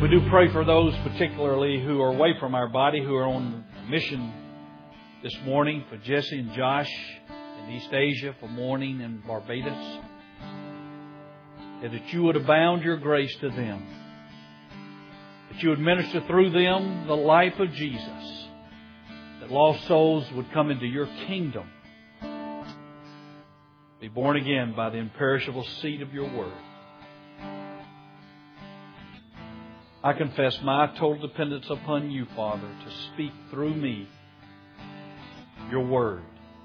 We do pray for those particularly who are away from our body, who are on mission this morning, for Jesse and Josh in East Asia, for mourning in Barbados. And that you would abound your grace to them. That you would minister through them the life of Jesus. That lost souls would come into your kingdom. Be born again by the imperishable seed of your word. I confess my total dependence upon you, Father, to speak through me your word.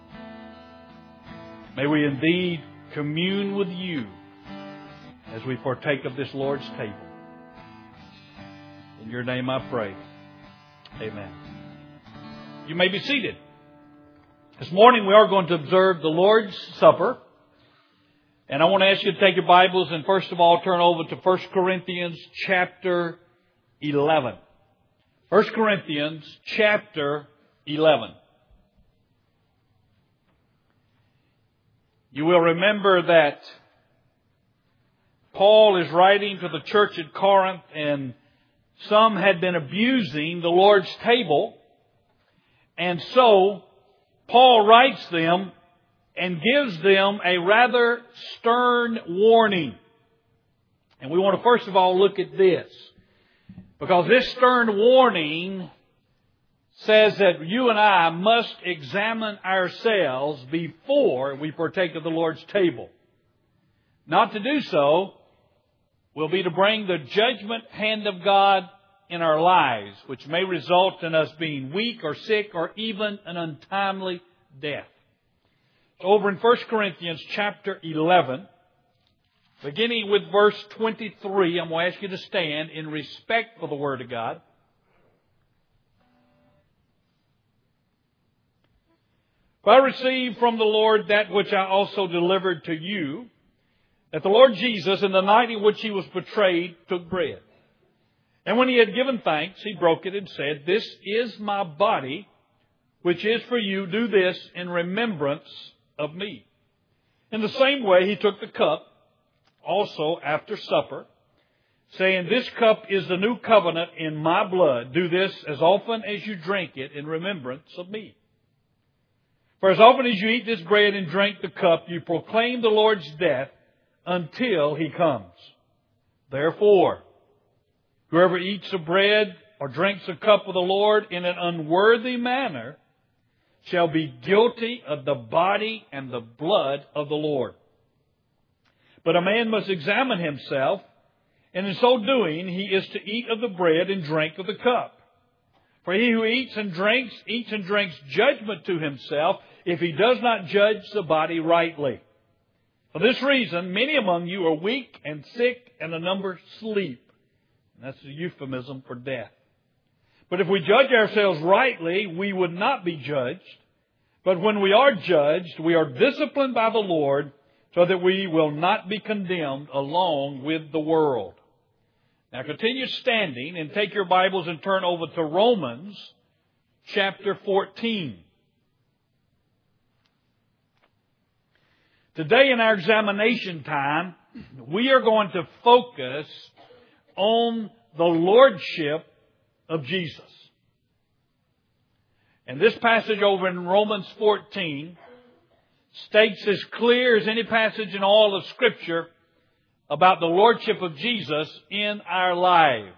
May we indeed commune with you as we partake of this Lord's table. In your name I pray. Amen. You may be seated. This morning we are going to observe the Lord's Supper. And I want to ask you to take your Bibles and first of all turn over to 1 Corinthians chapter 11. 1 Corinthians chapter 11. You will remember that Paul is writing to the church at Corinth, and some had been abusing the Lord's table. And so Paul writes them and gives them a rather stern warning. And we want to first of all look at this, because this stern warning says that you and I must examine ourselves before we partake of the Lord's table. Not to do so will be to bring the judgment hand of God in our lives, which may result in us being weak or sick or even an untimely death. So over in 1 Corinthians chapter 11, beginning with verse 23, I'm going to ask you to stand in respect for the Word of God. For I received from the Lord that which I also delivered to you, that the Lord Jesus, in the night in which He was betrayed, took bread. And when He had given thanks, He broke it and said, "This is my body, which is for you. Do this in remembrance of me." In the same way, He took the cup also after supper, saying, "This cup is the new covenant in my blood. Do this as often as you drink it in remembrance of me. For as often as you eat this bread and drink the cup, you proclaim the Lord's death until He comes. Therefore, whoever eats the bread or drinks the cup of the Lord in an unworthy manner shall be guilty of the body and the blood of the Lord. But a man must examine himself, and in so doing he is to eat of the bread and drink of the cup. For he who eats and drinks judgment to himself, if he does not judge the body rightly. For this reason, many among you are weak and sick, and a number sleep." And that's a euphemism for death. "But if we judge ourselves rightly, we would not be judged. But when we are judged, we are disciplined by the Lord, so that we will not be condemned along with the world." Now continue standing and take your Bibles and turn over to Romans chapter 14. Today in our examination time, we are going to focus on the Lordship of Jesus. And this passage over in Romans 14 states as clear as any passage in all of Scripture about the Lordship of Jesus in our lives.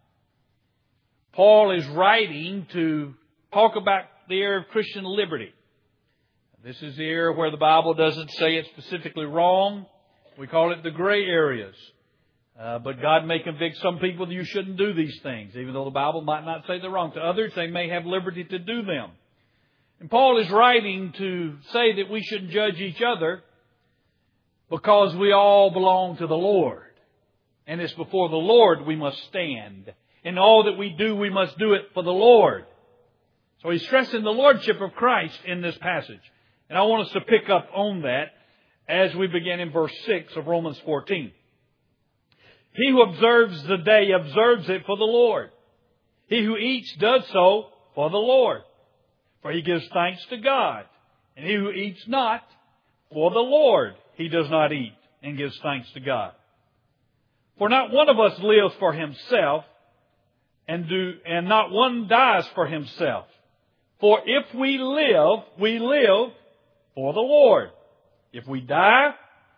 Paul is writing to talk about the area of Christian liberty. This is the area where the Bible doesn't say it specifically wrong. We call it the gray areas. But God may convict some people that you shouldn't do these things, even though the Bible might not say they're wrong. To others, they may have liberty to do them. And Paul is writing to say that we shouldn't judge each other because we all belong to the Lord. And it's before the Lord we must stand. In all that we do, we must do it for the Lord. So he's stressing the Lordship of Christ in this passage. And I want us to pick up on that as we begin in verse 6 of Romans 14. "He who observes the day observes it for the Lord. He who eats does so for the Lord, for he gives thanks to God. And he who eats not for the Lord, he does not eat and gives thanks to God. For not one of us lives for himself, and not one dies for himself. For if we live for the Lord. If we die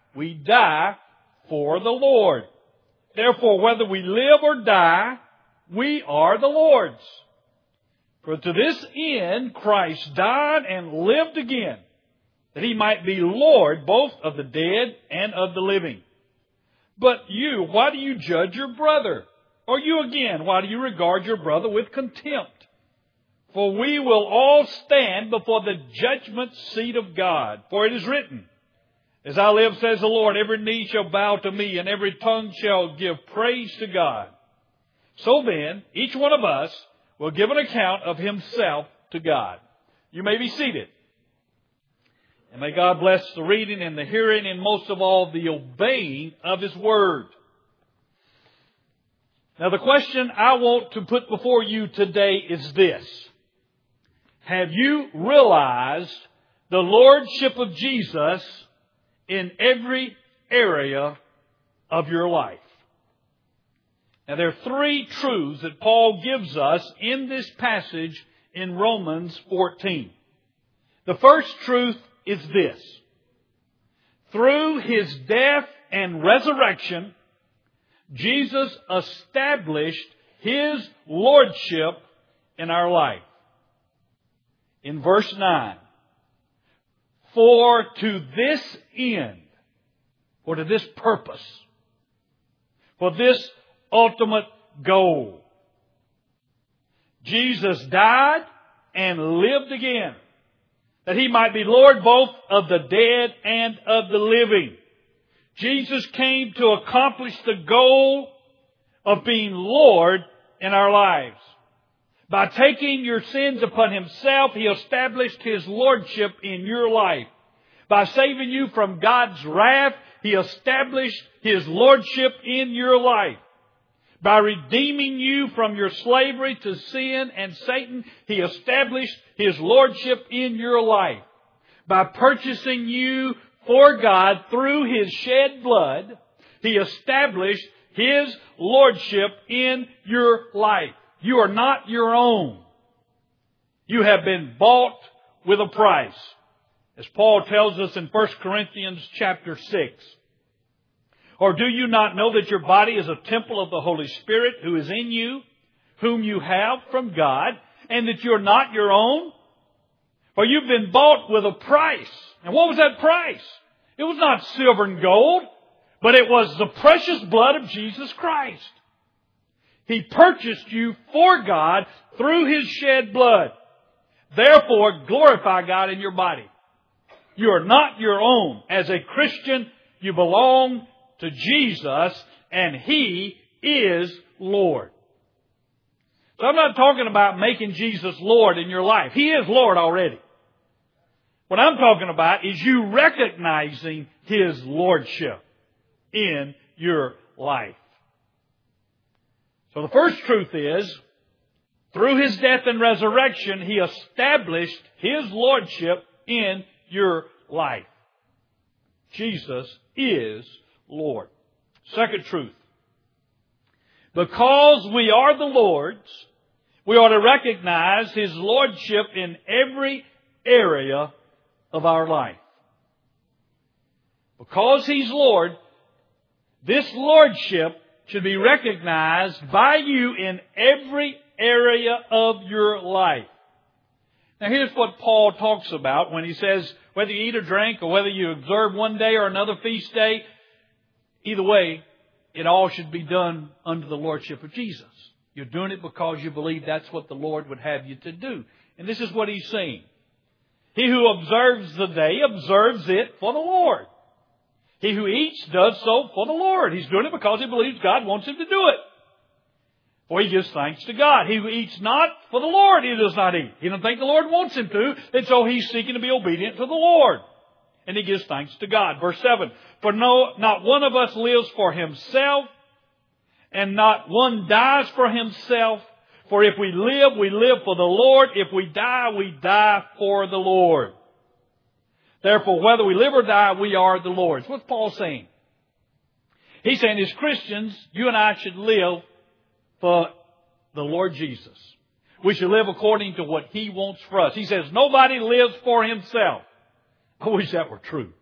for the Lord. Therefore, whether we live or die, we are the Lord's. For to this end Christ died and lived again, that He might be Lord both of the dead and of the living. But you, why do you judge your brother? Or you again, why do you regard your brother with contempt? For we will all stand before the judgment seat of God. For it is written, As I live, says the Lord, every knee shall bow to me, and every tongue shall give praise to God. So then, each one of us will give an account of himself to God. You may be seated. And may God bless the reading and the hearing and most of all the obeying of His Word. Now the question I want to put before you today is this. Have you realized the Lordship of Jesus in every area of your life? Now there are three truths that Paul gives us in this passage in Romans 14. The first truth is this. Through His death and resurrection, Jesus established His Lordship in our life. In verse 9, for to this end, or to this purpose, for this ultimate goal, Jesus died and lived again, that He might be Lord both of the dead and of the living. Jesus came to accomplish the goal of being Lord in our lives. By taking your sins upon Himself, He established His Lordship in your life. By saving you from God's wrath, He established His Lordship in your life. By redeeming you from your slavery to sin and Satan, He established His Lordship in your life. By purchasing you for God through His shed blood, He established His Lordship in your life. You are not your own. You have been bought with a price. As Paul tells us in 1 Corinthians chapter 6. Or do you not know that your body is a temple of the Holy Spirit who is in you, whom you have from God, and that you're not your own? For you've been bought with a price. And what was that price? It was not silver and gold, but it was the precious blood of Jesus Christ. He purchased you for God through His shed blood. Therefore, glorify God in your body. You are not your own. As a Christian, you belong to Jesus, and He is Lord. So I'm not talking about making Jesus Lord in your life. He is Lord already. What I'm talking about is you recognizing His Lordship in your life. So the first truth is, through His death and resurrection, He established His Lordship in your life. Jesus is Lord. Second truth. Because we are the Lord's, we ought to recognize His Lordship in every area of our life. Because He's Lord, this Lordship should be recognized by you in every area of your life. Now here's what Paul talks about when he says, whether you eat or drink or whether you observe one day or another feast day, either way, it all should be done under the Lordship of Jesus. You're doing it because you believe that's what the Lord would have you to do. And this is what he's saying. He who observes the day observes it for the Lord. He who eats does so for the Lord. He's doing it because he believes God wants him to do it. For he gives thanks to God. He who eats not for the Lord, he does not eat. He doesn't think the Lord wants him to, and so he's seeking to be obedient to the Lord. And he gives thanks to God. Verse 7, for not one of us lives for himself, and not one dies for himself. For if we live for the Lord. If we die for the Lord. Therefore, whether we live or die, we are the Lord's. What's Paul saying? He's saying as Christians, you and I should live for the Lord Jesus. We should live according to what He wants for us. He says, nobody lives for himself. I wish that were true.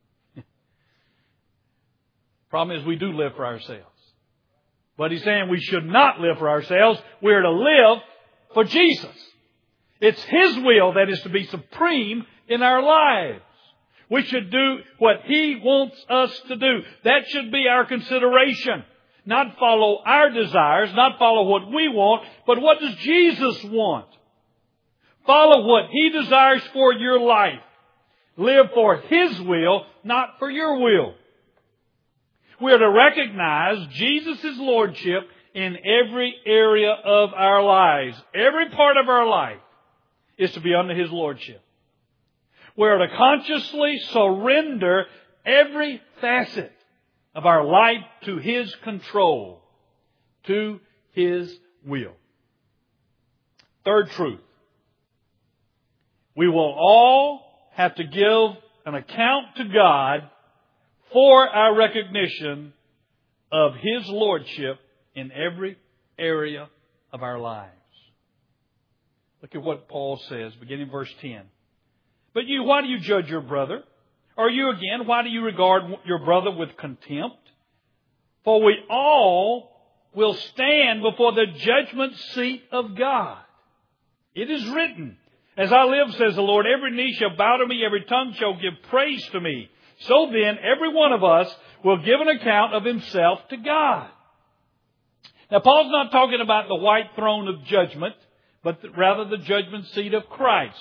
Problem is, we do live for ourselves. But He's saying we should not live for ourselves. We're to live for Jesus. It's His will that is to be supreme in our lives. We should do what He wants us to do. That should be our consideration. Not follow our desires, not follow what we want, but what does Jesus want? Follow what He desires for your life. Live for His will, not for your will. We are to recognize Jesus' Lordship in every area of our lives. Every part of our life is to be under His Lordship. We are to consciously surrender every facet of our life to His control, to His will. Third truth. We will all have to give an account to God for our recognition of His Lordship in every area of our lives. Look at what Paul says, beginning verse 10. But you, why do you judge your brother? Or you again, why do you regard your brother with contempt? For we all will stand before the judgment seat of God. It is written, as I live, says the Lord, every knee shall bow to me, every tongue shall give praise to me. So then, every one of us will give an account of himself to God. Now, Paul's not talking about the white throne of judgment, but rather the judgment seat of Christ.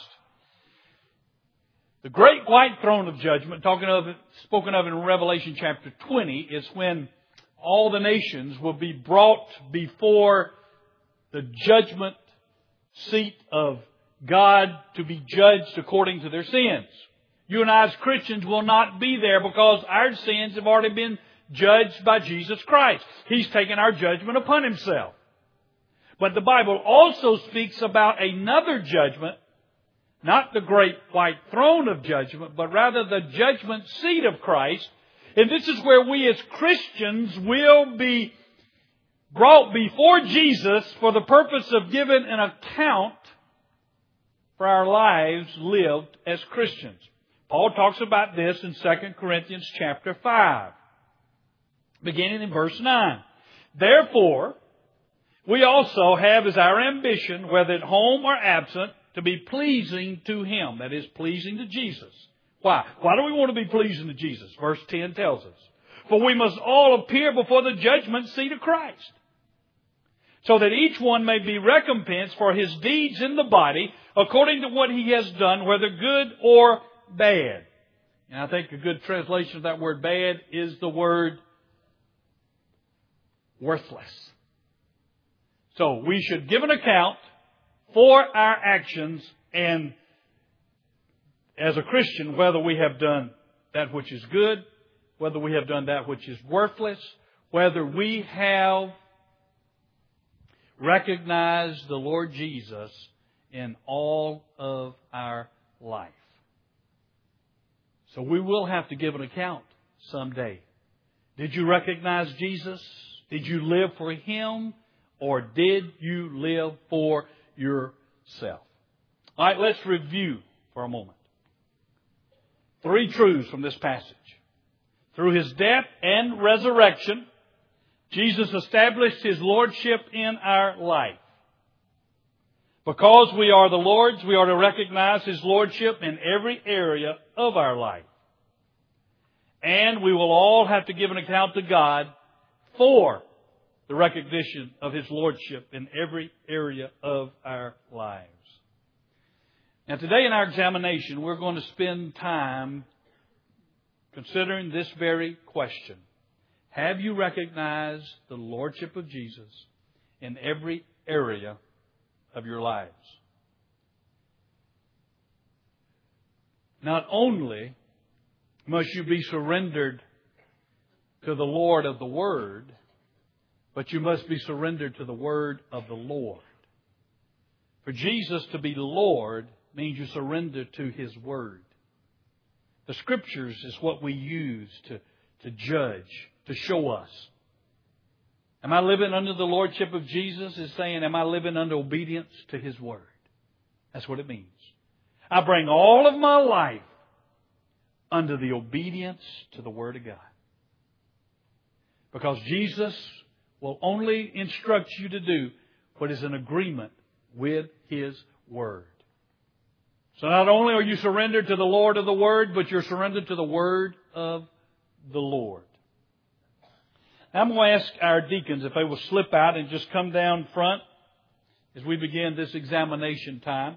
The great white throne of judgment, spoken of in Revelation chapter 20, is when all the nations will be brought before the judgment seat of God to be judged according to their sins. You and I as Christians will not be there because our sins have already been judged by Jesus Christ. He's taken our judgment upon Himself. But the Bible also speaks about another judgment, not the great white throne of judgment, but rather the judgment seat of Christ. And this is where we as Christians will be brought before Jesus for the purpose of giving an account for our lives lived as Christians. Paul talks about this in 2 Corinthians chapter 5, beginning in verse 9. Therefore, we also have as our ambition, whether at home or absent, to be pleasing to Him. That is, pleasing to Jesus. Why? Why do we want to be pleasing to Jesus? Verse 10 tells us. For we must all appear before the judgment seat of Christ, so that each one may be recompensed for his deeds in the body, according to what he has done, whether good or bad. And I think a good translation of that word bad is the word worthless. So we should give an account for our actions, and as a Christian, whether we have done that which is good, whether we have done that which is worthless, whether we have recognized the Lord Jesus in all of our life. So we will have to give an account someday. Did you recognize Jesus? Did you live for Him? Or did you live for yourself? All right, let's review for a moment. 3 truths from this passage. Through His death and resurrection, Jesus established His Lordship in our life. Because we are the Lord's, we are to recognize His Lordship in every area of our life. And we will all have to give an account to God for the recognition of His Lordship in every area of our lives. Now today in our examination, we're going to spend time considering this very question. Have you recognized the Lordship of Jesus in every area of your lives? Not only must you be surrendered to the Lord of the Word, but you must be surrendered to the Word of the Lord. For Jesus to be Lord means you surrender to His Word. The Scriptures is what we use to judge, to show us Am I living under the lordship of Jesus? Is saying, am I living under obedience to His Word? That's what it means. I bring all of my life under the obedience to the Word of God. Because Jesus will only instruct you to do what is in agreement with His Word. So not only are you surrendered to the Lord of the Word, but you're surrendered to the Word of the Lord. Now I'm going to ask our deacons if they will slip out and just come down front as we begin this examination time.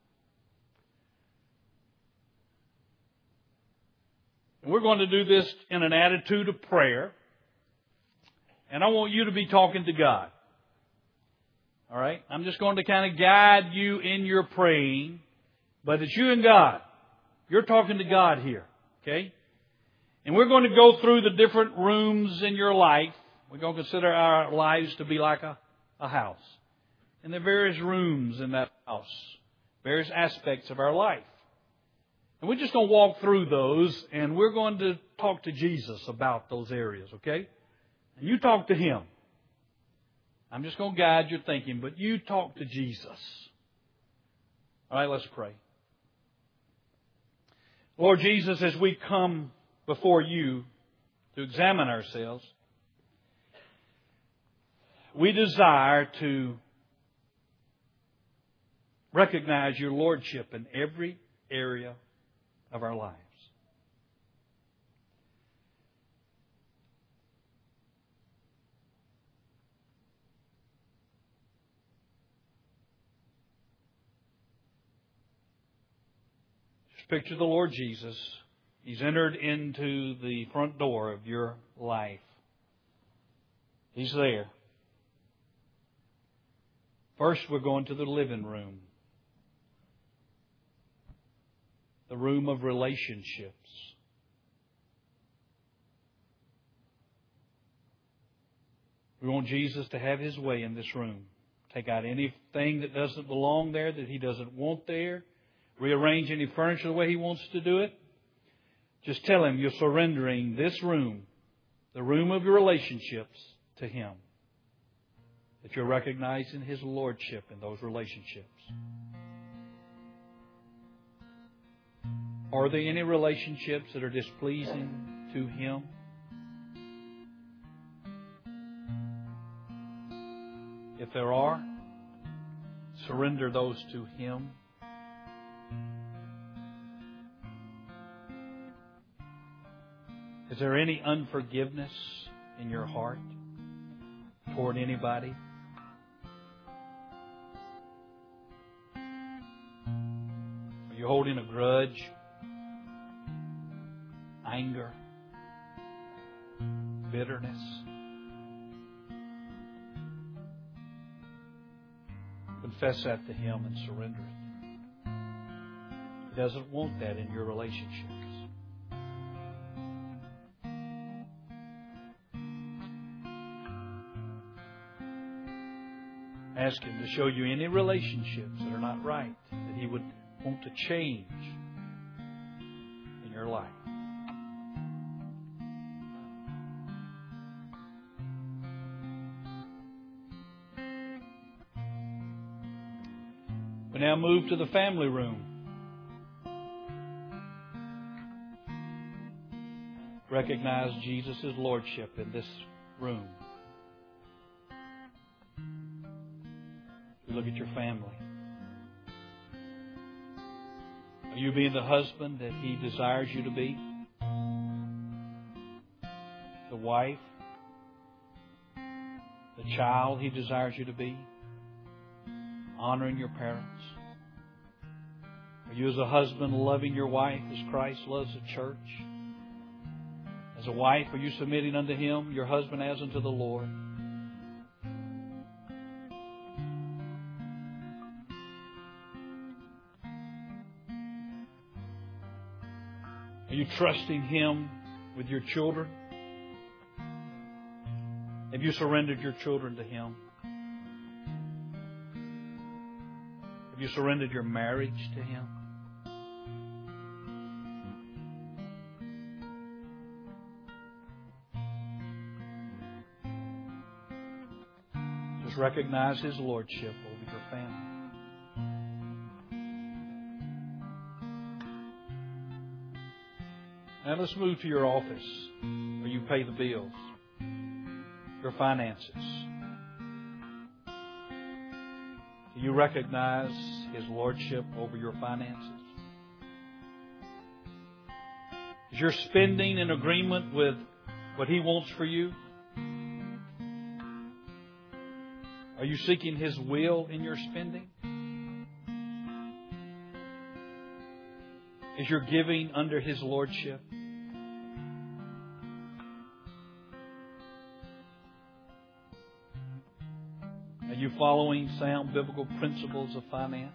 And we're going to do this in an attitude of prayer. And I want you to be talking to God. All right? I'm just going to kind of guide you in your praying. But it's you and God. You're talking to God here. Okay? And we're going to go through the different rooms in your life. We're going to consider our lives to be like a house. And there are various rooms in that house. Various aspects of our life. And we're just going to walk through those. And we're going to talk to Jesus about those areas. Okay? And you talk to Him. I'm just going to guide your thinking. But you talk to Jesus. All right, let's pray. Lord Jesus, as we come before You to examine ourselves, we desire to recognize Your Lordship in every area of our lives. Picture the Lord Jesus. He's entered into the front door of your life. He's there. First, we're going to the living room. The room of relationships. We want Jesus to have His way in this room. Take out anything that doesn't belong there, that He doesn't want there. Rearrange any furniture the way He wants to do it. Just tell Him you're surrendering this room, the room of your relationships, to Him. That you're recognizing His Lordship in those relationships. Are there any relationships that are displeasing to Him? If there are, surrender those to Him. Is there any unforgiveness in your heart toward anybody? Are you holding a grudge? Anger? Bitterness? Confess that to Him and surrender it. He doesn't want that in your relationships. Ask Him to show you any relationships that are not right, that He would want to change in your life. We now move to the family room. Recognize Jesus' Lordship in this room. Look at your family. Are you being the husband that He desires you to be? The wife? The child He desires you to be? Honoring your parents? Are you as a husband loving your wife as Christ loves the church? As a wife, are you submitting unto Him, your husband, as unto the Lord? Are you trusting Him with your children? Have you surrendered your children to Him? Have you surrendered your marriage to Him? Let's recognize His Lordship over your family. Now let's move to your office where you pay the bills, your finances. Do you recognize His Lordship over your finances? Is your spending in agreement with what He wants for you? Are you seeking His will in your spending? Is your giving under His Lordship? Are you following sound biblical principles of finance?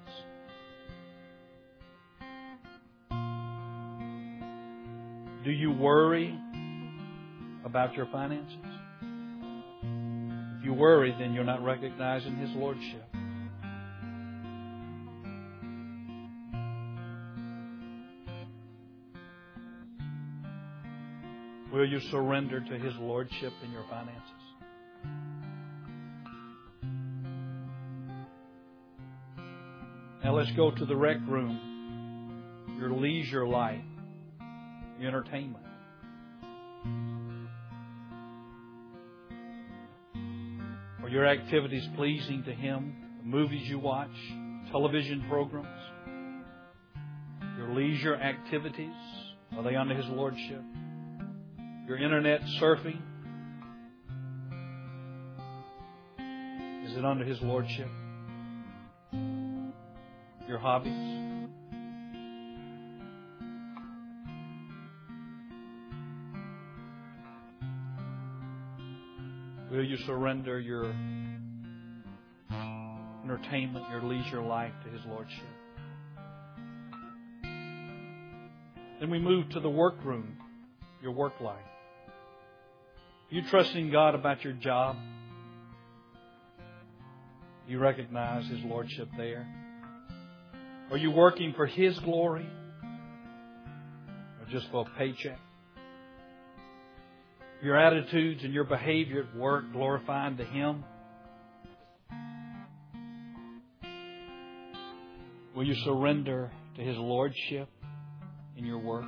Do you worry about your finances? If you worry, then you're not recognizing His Lordship. Will you surrender to His Lordship in your finances? Now let's go to the rec room, your leisure life, your entertainment. Are your activities pleasing to Him? The movies you watch, television programs, your leisure activities, are they under His Lordship? Your internet surfing, is it under His Lordship? Your hobbies? Will you surrender your entertainment, your leisure life to His Lordship? Then we move to the workroom, your work life. Are you trusting God about your job? Do you recognize His Lordship there? Are you working for His glory or just for a paycheck? Your attitudes and your behavior at work glorifying to Him? Will you surrender to His Lordship in your work?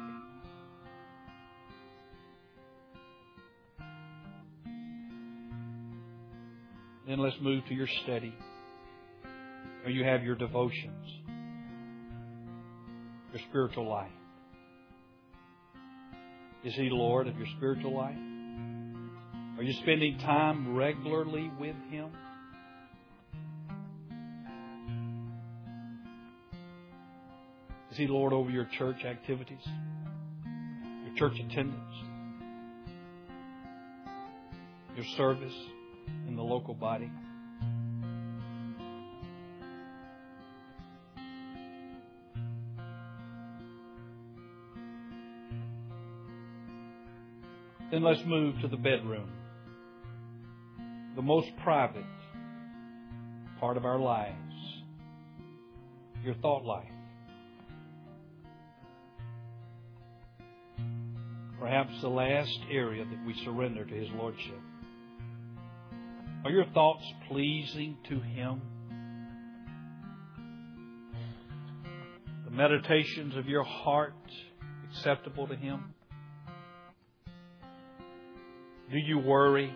Then let's move to your study, where you have your devotions, your spiritual life. Is He Lord of your spiritual life? Are you spending time regularly with Him? Is He Lord over your church activities, your church attendance, your service in the local body? Then let's move to the bedroom, the most private part of our lives, your thought life. Perhaps the last area that we surrender to His Lordship. Are your thoughts pleasing to Him? The meditations of your heart acceptable to Him? Do you worry?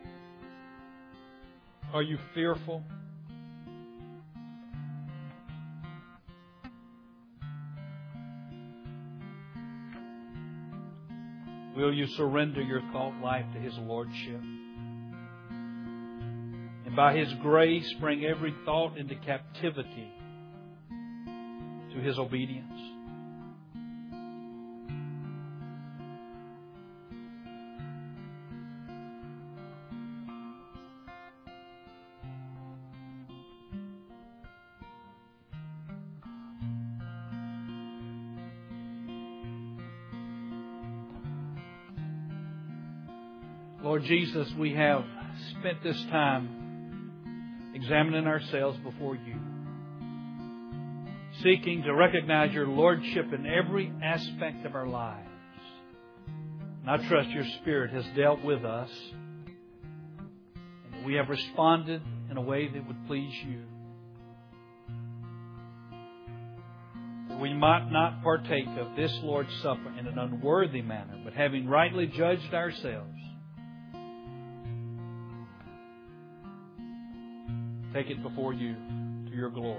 Are you fearful? Will you surrender your thought life to His Lordship? And by His grace, bring every thought into captivity to His obedience? Lord Jesus, we have spent this time examining ourselves before You, seeking to recognize Your Lordship in every aspect of our lives. And I trust Your Spirit has dealt with us, and we have responded in a way that would please You. That we might not partake of this Lord's Supper in an unworthy manner, but having rightly judged ourselves, take it before You to Your glory.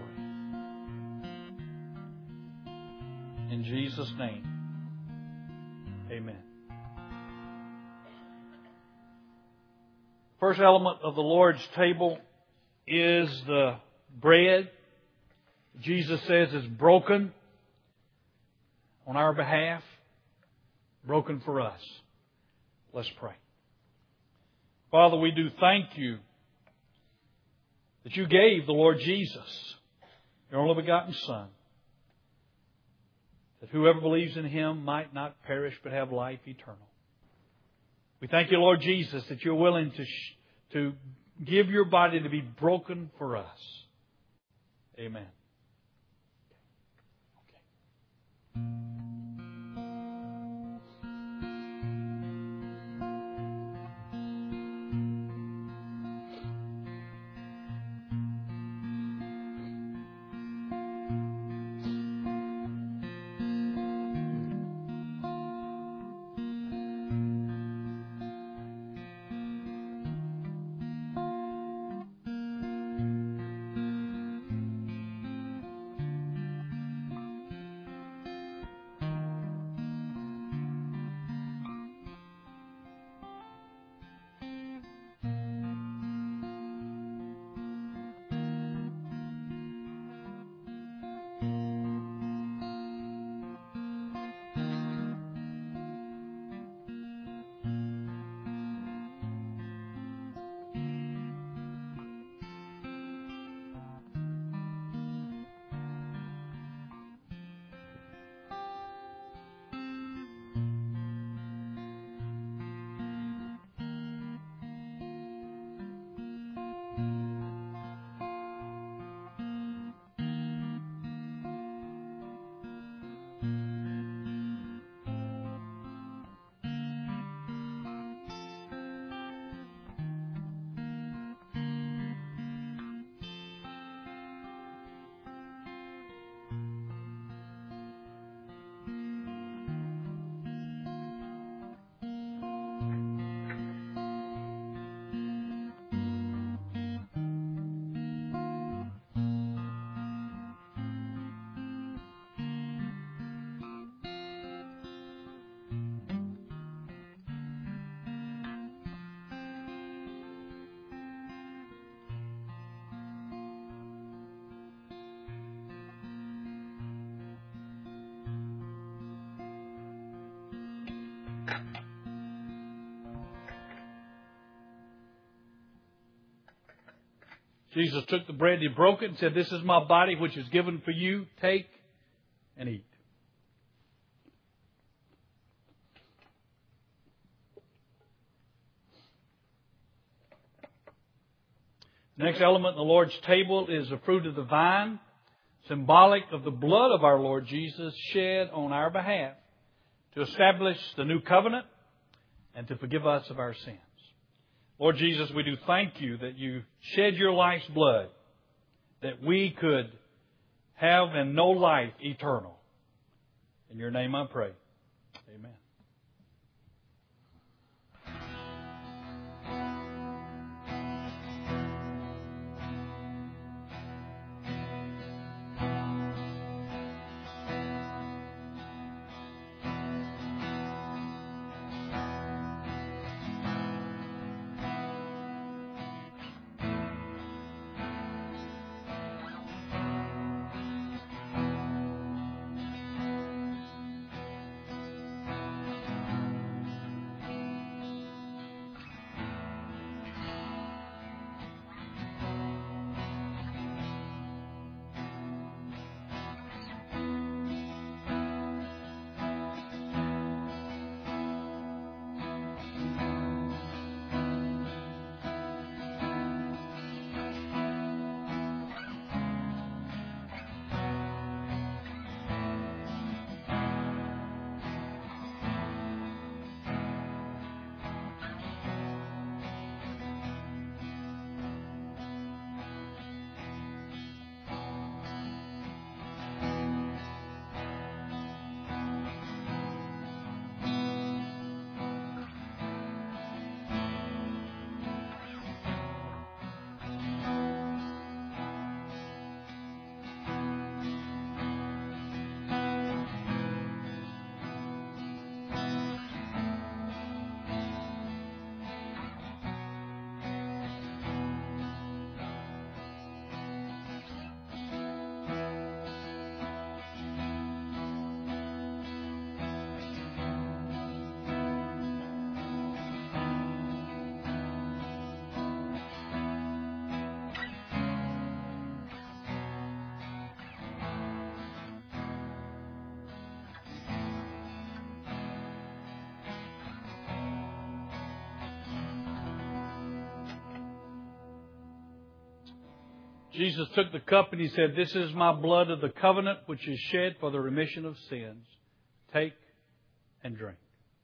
In Jesus' name, amen. First element of the Lord's table is the bread. Jesus says is broken on our behalf, broken for us. Let's pray. Father, we do thank You that You gave the Lord Jesus, Your only begotten Son, that whoever believes in Him might not perish but have life eternal. We thank You, Lord Jesus, that You're willing to give Your body to be broken for us. Amen. Jesus took the bread, He broke it and said, "This is My body which is given for you. Take and eat." The next element in the Lord's table is the fruit of the vine, symbolic of the blood of our Lord Jesus shed on our behalf to establish the new covenant and to forgive us of our sins. Lord Jesus, we do thank You that You shed Your life's blood that we could have and know life eternal. In Your name I pray. Amen. Jesus took the cup and He said, "This is my blood of the covenant, which is shed for the remission of sins. Take and drink."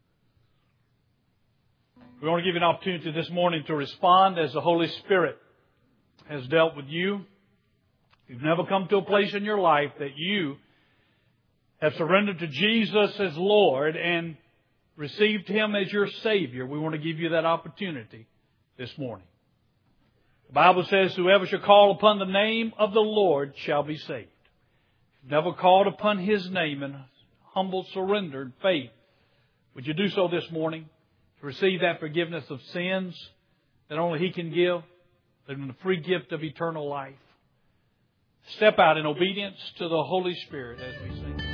We want to give you an opportunity this morning to respond as the Holy Spirit has dealt with you. If you've never come to a place in your life that you have surrendered to Jesus as Lord and received Him as your Savior, we want to give you that opportunity this morning. The Bible says, "Whoever shall call upon the name of the Lord shall be saved." If you've never called upon His name in humble surrender and faith, would you do so this morning to receive that forgiveness of sins that only He can give, and the free gift of eternal life? Step out in obedience to the Holy Spirit as we sing.